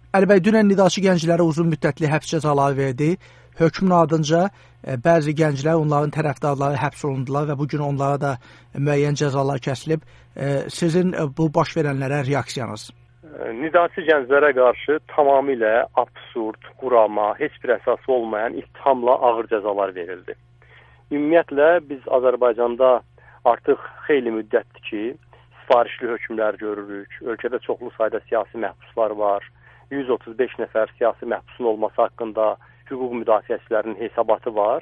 Əli bəy, dünən Nidaçı gənclərə uzun müddətli həbs cəzaları verdi. Hökmün ardınca bəzi gənclər, onların tərəfdarları həbs olundular və bugün onlara da müəyyən cəzalar kəsilib. Sizin bu baş verənlərə reaksiyanız? Nidaçı gənclərə qarşı tamamilə absurd, qurama, heç bir əsası olmayan ittihamla ağır cəzalar verildi. Ümumiyyətlə, biz Azərbaycanda artıq xeyli müddətdir ki, sifarişli hökmlər görürük. Ölkədə çoxlu sayda siyasi məhbuslar var. 135 nəfər siyasi məhbusun olması haqqında hüquq müdafiəçilərinin hesabatı var.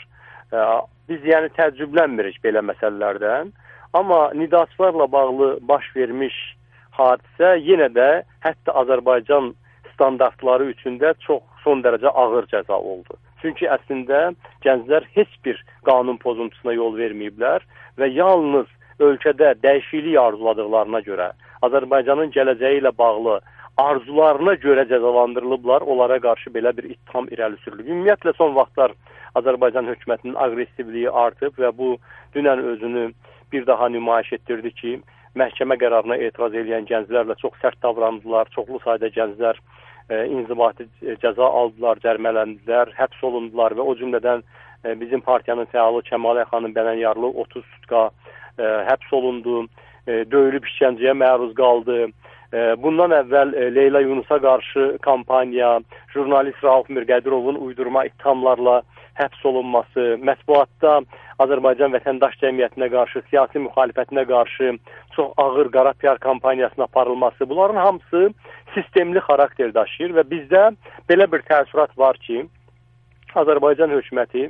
Biz yəni təəccüblənmirik belə məsələlərdən. Amma nidaçılarla bağlı baş vermiş hadisə yenə də hətta Azərbaycan standartları üçün də çox son dərəcə ağır cəza oldu. Çünki əslində gənclər heç bir qanun pozuntusuna yol verməyiblər və yalnız ölkədə dəyişiklik arzuladıqlarına görə, Azərbaycanın gələcəyi ilə bağlı arzularına görə cəzalandırılıblar, onlara qarşı belə bir ittiham irəli sürülüb. Ümumiyyətlə, son vaxtlar Azərbaycan hökumətinin aqressivliyi artıb və bu dünən özünü bir daha nümayiş etdirdi ki, məhkəmə qərarına etiraz edən gənclərlə çox sərt davrandılar, çoxlu sayda gənclər inzibati cəza aldılar, cərmələndilər, həbs olundular və o cümlədən bizim partiyanın fəalı Kəmal Xanım Bənənyarlı 30 sutka həbs olundu, döyülüb işgəncəyə məruz qaldı. Bundan əvvəl Leyla Yunusa qarşı kampaniya, jurnalist Rauf Mirqədirovun uydurma ittihamlarla həbs olunması, mətbuatda Azərbaycan vətəndaş cəmiyyətinə qarşı, siyasi müxalifətinə qarşı çox ağır qara PR kampaniyasına aparılması, bunların hamısı sistemli xarakter daşıyır və bizdə belə bir təəssürat var ki, Azərbaycan hökuməti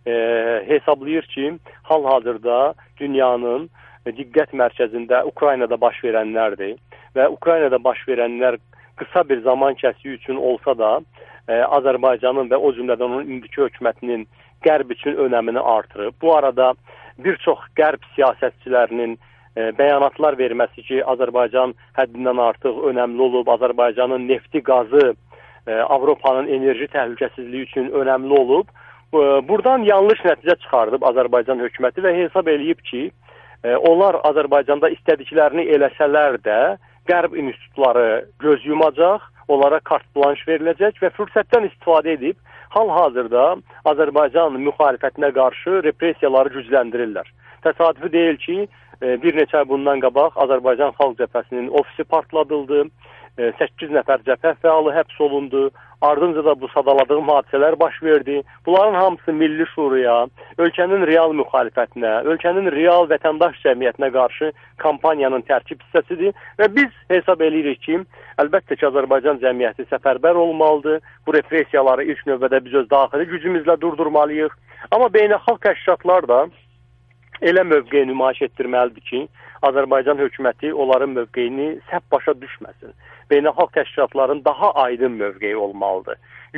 hesablayır ki, hal-hazırda dünyanın diqqət mərkəzində Ukraynada baş verənlərdir və Ukraynada baş verənlər qısa bir zaman kəsiyi üçün olsa da Azərbaycanın və o cümlədən onun indiki hökumətinin Qərb üçün önəmini artırıb. Bu arada bir çox Qərb siyasətçilərinin bəyanatlar verməsi ki, Azərbaycan həddindən artıq önəmli olub, Azərbaycanın nefti, qazı Avropanın enerji təhlükəsizliyi üçün önəmli olub. Buradan yanlış nəticə çıxardıb Azərbaycan hökuməti və hesab eləyib ki, onlar Azərbaycanda istədiklərini eləsələr də Qərb institutları göz yumacaq, onlara kart blanş veriləcək və fürsətdən istifadə edib hal-hazırda Azərbaycan müxalifətinə qarşı repressiyaları gücləndirirlər. Təsadüfi deyil ki, bir neçə ay bundan qabaq Azərbaycan Xalq Cəbhəsinin ofisi partladıldı, 8 nəfər cəbhə fəalı həbs olundu, ardınca da bu sadaladığım hadisələr baş verdi. Bunların hamısı milli şuraya, ölkənin real müxalifətinə, ölkənin real vətəndaş cəmiyyətinə qarşı kampaniyanın tərkib hissəsidir və biz hesab eləyirik ki, əlbəttə ki, Azərbaycan cəmiyyəti səfərbər olmalıdır. Bu repressiyaları ilk növbədə biz öz daxili gücümüzlə durdurmalıyıq. Amma beynəlxalq təşkilatlar da elə mövqe nümayiş etdirməlidir ki, Azərbaycan hökuməti onların mövqeyini səhv başa düşməsin. Beynəlxalq təşkilatların daha aydın mövqeyi olmalıdır.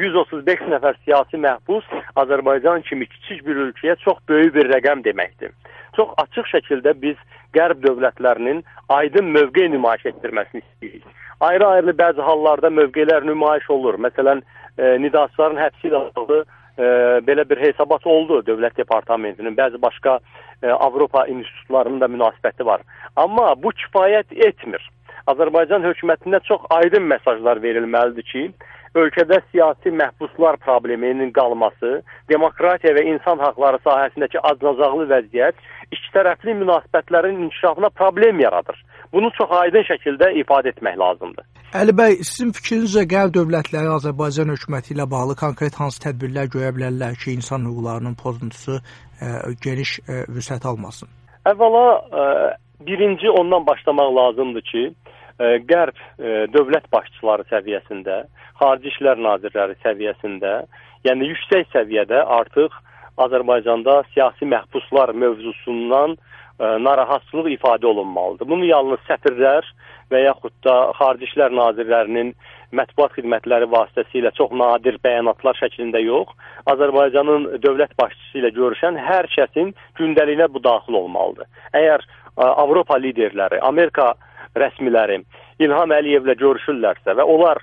135 nəfər siyasi məhbus Azərbaycan kimi kiçik bir ölkəyə çox böyük bir rəqəm deməkdir. Çox açıq şəkildə biz Qərb dövlətlərinin aydın mövqe nümayiş etdirməsini istəyirik. Ayrı-ayrı bəzi hallarda mövqelər nümayiş olur. Məsələn, nidaçıların həbsi ilə bağlı belə bir hesabat oldu Dövlət Departamentinin, bəzi başqa Avropa institutlarının da münasibəti var. Amma bu kifayət etmir. Azərbaycan hökumətində çox aydın mesajlar verilməlidir ki, ölkədə siyasi məhbuslar probleminin qalması, demokratiya və insan haqları sahəsindəki acınacaqlı vəziyyət ikitərəfli münasibətlərin inkişafına problem yaradır. Bunu çox aydın şəkildə ifadə etmək lazımdır. Əli bəy, sizin fikrinizcə Qərb dövlətləri Azərbaycan hökuməti ilə bağlı konkret hansı tədbirlər görə bilərlər ki, insan hüquqlarının pozuntusu geniş vüsət almasın? Əvvəla, birinci ondan başlamaq lazımdır ki, Qərb dövlət başçıları səviyyəsində, Xarici İşlər Nazirləri səviyyəsində, yəni yüksək səviyyədə artıq Azərbaycanda siyasi məhbuslar mövzusundan narahatçılıq ifadə olunmalıdır. Bunu yalnız səfirlər və yaxud da Xarici İşlər Nazirlərinin mətbuat xidmətləri vasitəsilə çox nadir bəyanatlar şəklində yox, Azərbaycanın dövlət başçısı ilə görüşən hər kəsin gündəliyinə bu daxil olmalıdır. Əgər Avropa liderləri, Amerika rəsmiləri İlham Əliyevlə görüşürlərsə və onlar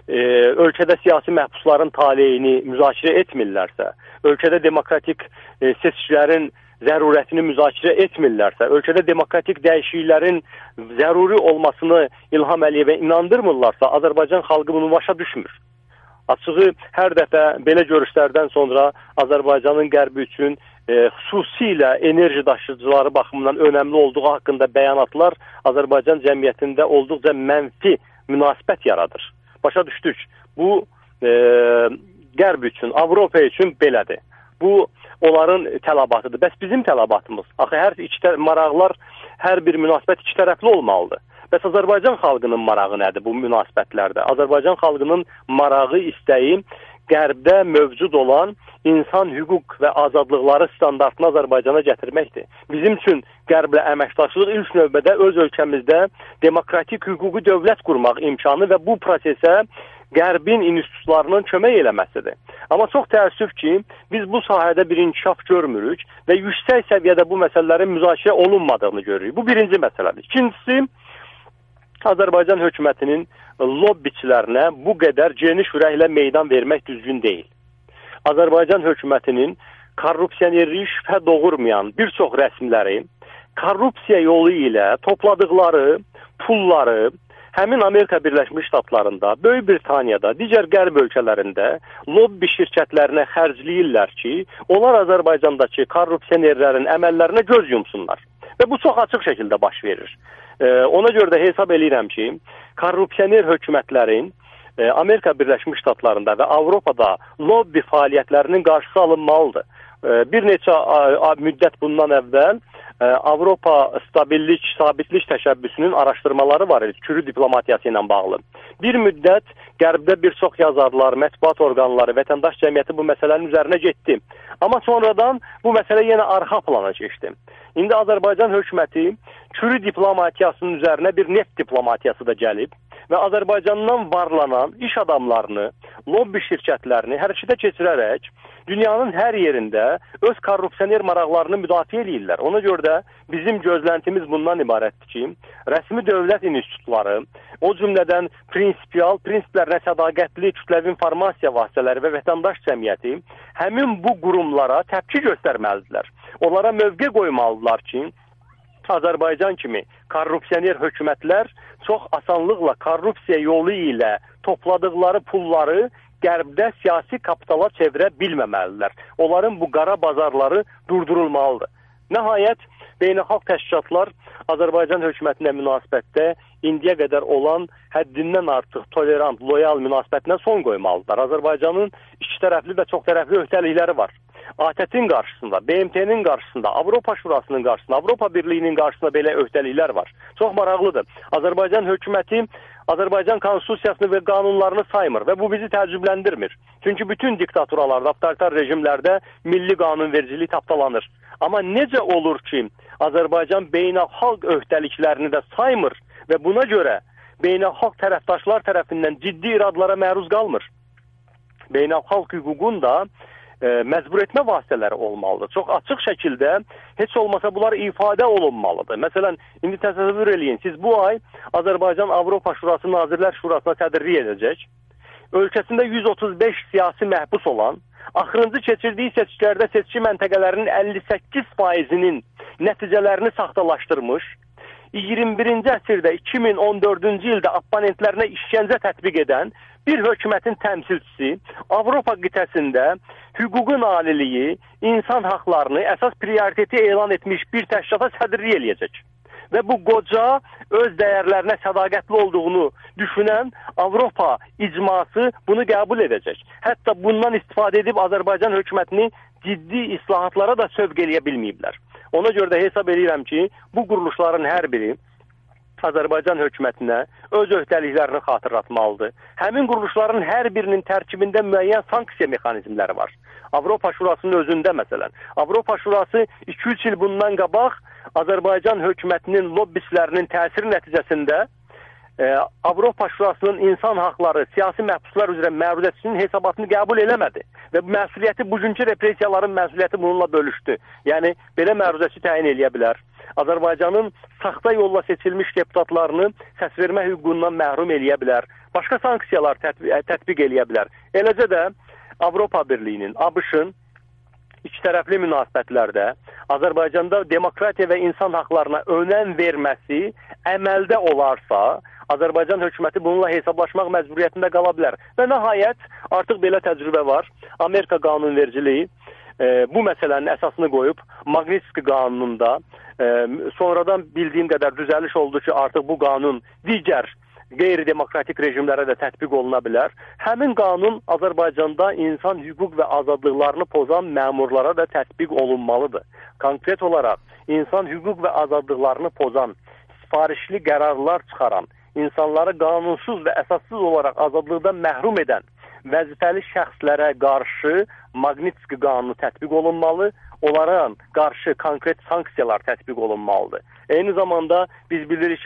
ölkədə siyasi məhbusların taleyini müzakirə etmirlərsə, ölkədə demokratik seçkilərin zərurətini müzakirə etmirlərsə, ölkədə demokratik dəyişikliklərin zəruri olmasını İlham Əliyevə inandırmırlarsa, Azərbaycan xalqı bunu başa düşmür. Açığı, hər dəfə belə görüşlərdən sonra Azərbaycanın qərbi üçün xüsusilə enerji daşıyıcıları baxımından önəmli olduğu haqqında bəyanatlar Azərbaycan cəmiyyətində olduqca mənfi münasibət yaradır. Başa düşdük, bu qərb üçün, Avropa üçün belədir. Bu, onların tələbatıdır. Bəs bizim tələbatımız? Axı, maraqlar, hər bir münasibət iki tərəfli olmalıdır. Bəs Azərbaycan xalqının marağı nədir bu münasibətlərdə? Azərbaycan xalqının marağı, istəyi qərbdə mövcud olan insan hüquq və azadlıqları standartını Azərbaycana gətirməkdir. Bizim üçün qərblə əməkdaşlıq ilk növbədə öz ölkəmizdə demokratik hüquqi dövlət qurmaq imkanı və bu prosesə Qərbin institutlarının kömək eləməsidir. Amma çox təəssüf ki, biz bu sahədə bir inkişaf görmürük və yüksək səviyyədə bu məsələlərin müzakirə olunmadığını görürük. Bu birinci məsələdir. İkincisi, Azərbaycan hökumətinin lobbiçilərinə bu qədər geniş ürəklə meydan vermək düzgün deyil. Azərbaycan hökumətinin korrupsionerliyi şübhə doğurmayan bir çox rəsmiləri korrupsiya yolu ilə topladıqları pulları həmin Amerika Birləşmiş Ştatlarında, Böyük Britaniyada, digər qərb ölkələrində lobbi şirkətlərinə xərcləyirlər ki, onlar Azərbaycandakı korrupsionerlərin əməllərinə göz yumsunlar. Və bu çox açıq şəkildə baş verir. Ona görə də hesab edirəm ki, korrupsioner hökumətlərin Amerika Birləşmiş Ştatlarında və Avropada lobbi fəaliyyətlərinin qarşısı alınmalıdır. Bir neçə müddət bundan əvvəl Avropa Sabitlik Təşəbbüsünün araşdırmaları var idi, Kürü diplomatiyası ilə bağlı. Bir müddət qərbdə bir çox yazarlar, mətbuat orqanları, vətəndaş cəmiyyəti bu məsələnin üzərinə getdi. Amma sonradan bu məsələ yenə arxa plana keçdi. İndi Azərbaycan hökuməti Kürü diplomatiyasının üzərinə bir neft diplomatiyası da gəlib və Azərbaycandan varlanan iş adamlarını, lobbi şirkətlərini hərəkətə keçirərək dünyanın hər yerində öz korrupsioner maraqlarını müdafiə edirlər. Ona görə də bizim gözləntimiz bundan ibarətdir ki, rəsmi dövlət institutları, o cümlədən prinsiplərinə sədaqətli kütləvi informasiya vasitələri və vətəndaş cəmiyyəti həmin bu qurumlara təpki göstərməlidirlər. Onlara mövqe qoymalıdırlar ki, Azərbaycan kimi korrupsioner hökumətlər çox asanlıqla korrupsiya yolu ilə topladıqları pulları qərbdə siyasi kapitala çevirə bilməməlidirlər. Onların bu qara bazarları durdurulmalıdır. Nəhayət, beynəlxalq təşkilatlar Azərbaycan hökumətinə münasibətdə indiyə qədər olan həddindən artıq tolerant, loyal münasibətinə son qoymalıdırlar. Azərbaycanın iki tərəfli və çox tərəfli öhdəlikləri var. ATƏT-in qarşısında, BMT-nin qarşısında, Avropa Şurasının qarşısında, Avropa Birliyinin qarşısında belə öhdəliklər var. Çox maraqlıdır. Azərbaycan hökuməti Azərbaycan konstitusiyasını və qanunlarını saymır və bu bizi təəccübləndirmir. Çünki bütün diktaturalarda, avtoritar rejimlərdə milli qanunvericilik tapdalanır. Amma necə olur ki, Azərbaycan beynəlxalq öhdəliklərini də saymır və buna görə beynəlxalq tərəfdaşlar tərəfindən ciddi iradlara məruz qalmır? Beynəlxalq hüququn da məcbur etmə vasitələri olmalıdır. Çox açıq şəkildə heç olmasa bunlar ifadə olunmalıdır. Məsələn, indi təsəvvür eləyin, siz bu ay Azərbaycan Avropa Şurası Nazirlər Şurasına sədrlik edəcək. Ölkəsində 135 siyasi məhbus olan, axırıncı keçirdiyi seçkilərdə seçki məntəqələrinin 58%-nin nəticələrini saxtalaşdırmış, 21-ci əsrdə 2014-cü ildə abonentlərinə işgəncə tətbiq edən bir hökumətin təmsilçisi Avropa qitəsində hüququn aliliyi, insan haqlarını əsas prioriteti elan etmiş bir təşkilata sədrlik eləyəcək. Və bu qoca öz dəyərlərinə sədaqətli olduğunu düşünən Avropa icması bunu qəbul edəcək. Hətta bundan istifadə edib Azərbaycan hökumətini ciddi islahatlara da sövq eləyə bilməyiblər. Ona görə də hesab edirəm ki, bu quruluşların hər biri Azərbaycan hökumətinə öz öhdəliklərini xatırlatmalıdır. Həmin quruluşların hər birinin tərkibində müəyyən sanksiya mexanizmləri var. Avropa Şurasının özündə məsələn. Avropa Şurası 2-3 il bundan qabaq Azərbaycan hökumətinin lobbislərinin təsiri nəticəsində Avropa Şurasının insan haqları, siyasi məhbuslar üzrə məruzəçisinin hesabatını qəbul eləmədi və məsuliyyəti, bugünkü repressiyaların məsuliyyəti bununla bölüşdü. Yəni, belə məruzəçi təyin eləyə bilər. Azərbaycanın saxta yolla seçilmiş deputatlarını səsvermə hüququndan məhrum eləyə bilər. Başqa sanksiyalar tətbiq eləyə bilər. Eləcə də Avropa Birliyinin, ABŞ-ın ikitərəfli münasibətlərdə Azərbaycanda demokratiya və insan haqlarına önəm verməsi əməldə olarsa, Azərbaycan hökuməti bununla hesablaşmaq məcburiyyətində qala bilər. Və nəhayət, artıq belə təcrübə var. Amerika qanunvericiliyi bu məsələnin əsasını qoyub, Magnitski qanununda sonradan bildiyim qədər düzəliş oldu ki, artıq bu qanun digər qeyri-demokratik rejimlərə də tətbiq oluna bilər. Həmin qanun Azərbaycanda insan hüquq və azadlıqlarını pozan məmurlara da tətbiq olunmalıdır. Konkret olaraq, insan hüquq və azadlıqlarını pozan, sifarişli qərarlar çıxaran, insanları qanunsuz və əsassız olaraq azadlıqdan məhrum edən vəzifəli şəxslərə qarşı Magnitski qanunu tətbiq olunmalı, onlara qarşı konkret sanksiyalar tətbiq olunmalıdır. Eyni zamanda biz bilirik ki,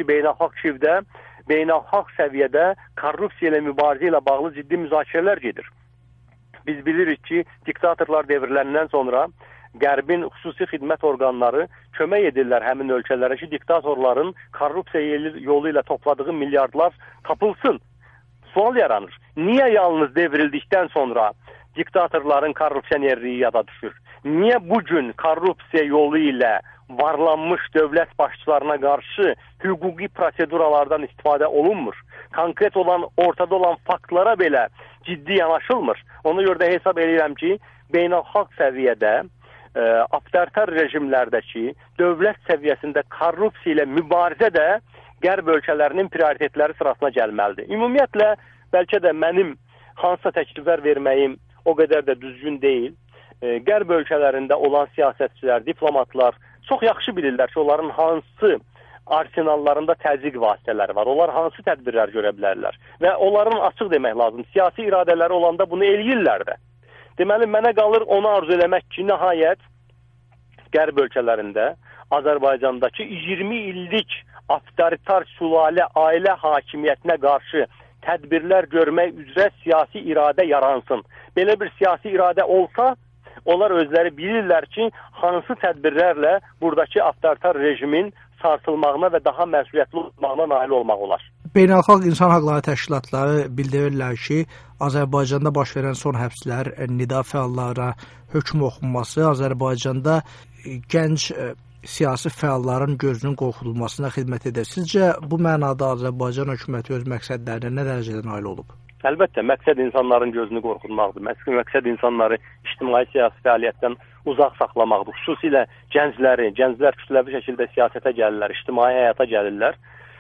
beynəlxalq səviyyədə korrupsiya ilə mübarizə ilə bağlı ciddi müzakirələr gedir. Biz bilirik ki, diktatorlar devirlərindən sonra Qərbin xüsusi xidmət orqanları kömək edirlər həmin ölkələrə ki, diktatorların korrupsiya yolu ilə topladığı milyardlar tapılsın. Sual yaranır. Niyə yalnız devrildikdən sonra diktatorların korrupsionerliyi yada düşür? Niyə bugün korrupsiya yolu ilə varlanmış dövlət başçılarına qarşı hüquqi proseduralardan istifadə olunmur? Konkret olan, ortada olan faktlara belə ciddi yanaşılmır. Ona görə də hesab edirəm ki, beynəlxalq səviyyədə avtoritar rejimlərdəki dövlət səviyyəsində korrupsiya ilə mübarizə də Qərb ölkələrinin prioritetləri sırasına gəlməlidir. Ümumiyyətlə, bəlkə də mənim hansısa təkliflər verməyim o qədər də düzgün deyil. Qərb ölkələrində olan siyasətçilər, diplomatlar çox yaxşı bilirlər ki, onların hansı arsenallarında təzyiq vasitələri var, onlar hansı tədbirlər görə bilərlər və onların açıq demək lazım, siyasi iradələri olanda bunu eləyirlər də. Deməli, mənə qalır onu arzu eləmək ki, nəhayət Qərb ölkələrində Azərbaycandakı 20 illik avtoritar sülalə ailə hakimiyyətinə qarşı tədbirlər görmək üzrə siyasi iradə yaransın. Belə bir siyasi iradə olsa, onlar özləri bilirlər ki, hansı tədbirlərlə buradakı avtoritar rejimin sarsılmağına və daha məsuliyyətli olmağına nail olmaq olar. Beynəlxalq İnsan Haqları Təşkilatları bildirirlər ki, Azərbaycanda baş verən son həbslər, nida fəallara hökm oxunması Azərbaycanda gənc siyasi fəalların gözünün qorxudulmasına xidmət edir. Sizcə bu mənada Azərbaycan hökuməti öz məqsədlərinə nə dərəcədə nail olub? Əlbəttə, məqsəd insanların gözünü qorxutmaqdır. Məqsəd insanları ictimai siyasi fəaliyyətdən uzaq saxlamaqdır. Xüsusilə gənclər kütləvi şəkildə siyasətə gəlirlər, ictimai həyata gəlirlər.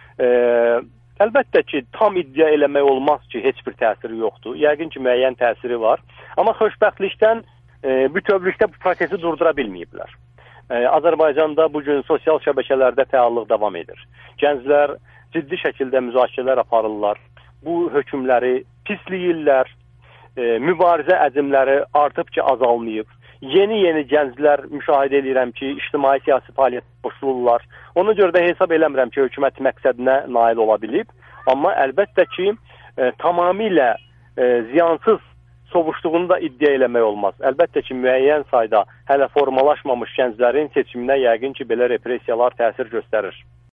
Əlbəttə ki, tam iddia eləmək olmaz ki, heç bir təsiri yoxdur. Yəqin ki, müəyyən təsiri var. Amma xoşbəxtlikdən bütövlükdə bu prosesi durdura bilməyiblər. Azərbaycanda bugün sosial şəbəkələrdə fəallıq davam edir. Gənclər ciddi şəkildə müzakirələr aparırlar. Bu hökmləri pisləyirlər. Mübarizə əzmləri artıb ki, azalmayıb. Yeni gənclər müşahidə edirəm ki, ictimai siyasi fəaliyyətə qoşulurlar. Ona görə də hesab eləmirəm ki, hökumət məqsədinə nail ola bilib. Amma əlbəttə ki, tamamilə ziyansız sovuşduğunu da iddia eləmək olmaz. Əlbəttə ki, müəyyən sayda hələ formalaşmamış gənclərin seçiminə yəqin ki, belə repressiyalar təsir göstərir.